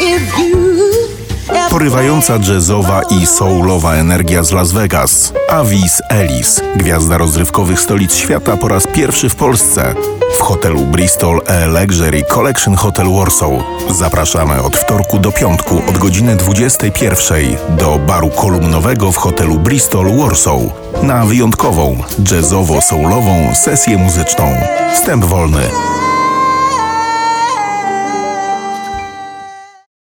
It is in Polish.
Porywająca jazzowa i soulowa energia z Las Vegas. Avis Ellis, gwiazda rozrywkowych stolic świata po raz pierwszy w Polsce. W hotelu Bristol Luxury Collection Hotel Warsaw. Zapraszamy od wtorku do piątku od godziny 21 do baru kolumnowego w hotelu Bristol Warsaw na wyjątkową, jazzowo-soulową sesję muzyczną. Wstęp wolny.